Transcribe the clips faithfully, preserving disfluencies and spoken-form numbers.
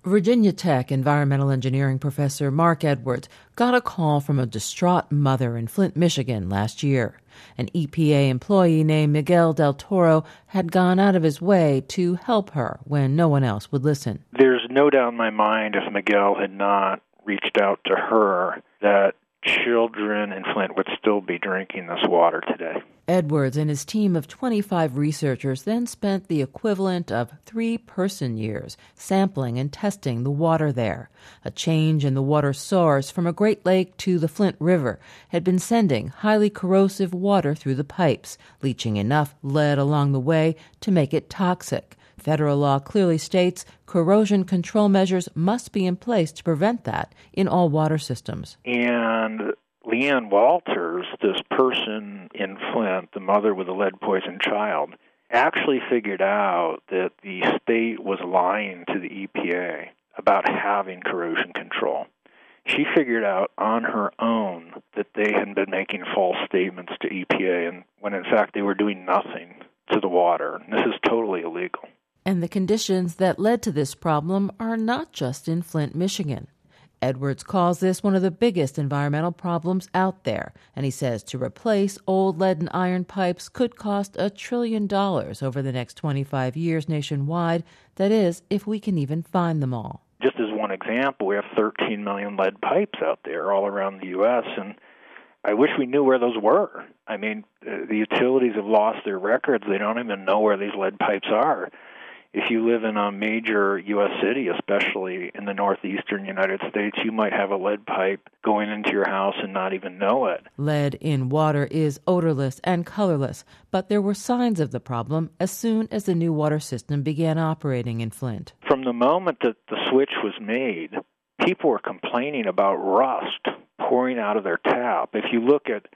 Virginia Tech environmental engineering professor Mark Edwards got a call from a distraught mother in Flint, Michigan last year. An E P A employee named Miguel Del Toro had gone out of his way to help her when no one else would listen. There's no doubt in my mind if Miguel had not reached out to her that children in Flint would still be drinking this water today. Edwards and his team of twenty-five researchers then spent the equivalent of three person years sampling and testing the water there. A change in the water source from a Great Lake to the Flint River had been sending highly corrosive water through the pipes, leaching enough lead along the way to make it toxic. Federal law clearly states corrosion control measures must be in place to prevent that in all water systems. And Leanne Walters, this person in Flint, the mother with a lead-poisoned child, actually figured out that the state was lying to the E P A about having corrosion control. She figured out on her own that they had been making false statements to E P A, and when in fact they were doing nothing to the water. This is totally illegal. And the conditions that led to this problem are not just in Flint, Michigan. Edwards calls this one of the biggest environmental problems out there, and he says to replace old lead and iron pipes could cost a trillion dollars over the next twenty-five years nationwide. That is, if we can even find them all. Just as one example, we have thirteen million lead pipes out there all around the U S, and I wish we knew where those were. I mean, the utilities have lost their records. They don't even know where these lead pipes are. If you live in a major U S city, especially in the northeastern United States, you might have a lead pipe going into your house and not even know it. Lead in water is odorless and colorless, but there were signs of the problem as soon as the new water system began operating in Flint. From the moment that the switch was made, people were complaining about rust pouring out of their tap. If you look at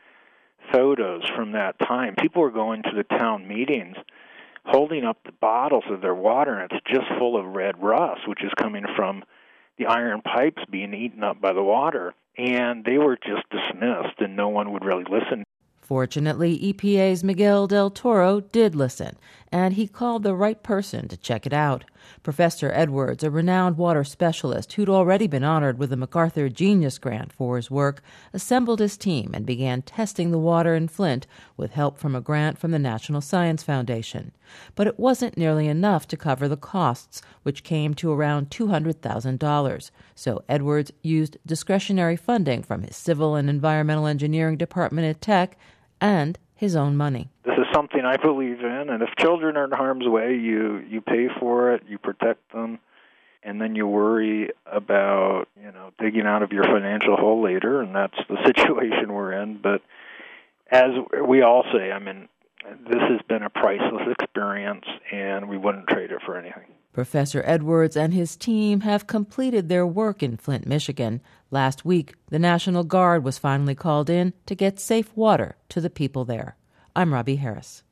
photos from that time, people were going to the town meetings holding up the bottles of their water, and it's just full of red rust, which is coming from the iron pipes being eaten up by the water. And they were just dismissed, and no one would really listen. Fortunately, E P A's Miguel Del Toro did listen, and he called the right person to check it out. Professor Edwards, a renowned water specialist who'd already been honored with a MacArthur Genius Grant for his work, assembled his team and began testing the water in Flint with help from a grant from the National Science Foundation. But it wasn't nearly enough to cover the costs, which came to around two hundred thousand dollars. So Edwards used discretionary funding from his civil and environmental engineering department at Tech and his own money. This is something I believe in, and if children are in harm's way, you, you pay for it, you protect them, and then you worry about, you know, digging out of your financial hole later, and that's the situation we're in. But as we all say, I mean, this has been a priceless experience, and we wouldn't trade it for anything. Professor Edwards and his team have completed their work in Flint, Michigan. Last week, the National Guard was finally called in to get safe water to the people there. I'm Robbie Harris.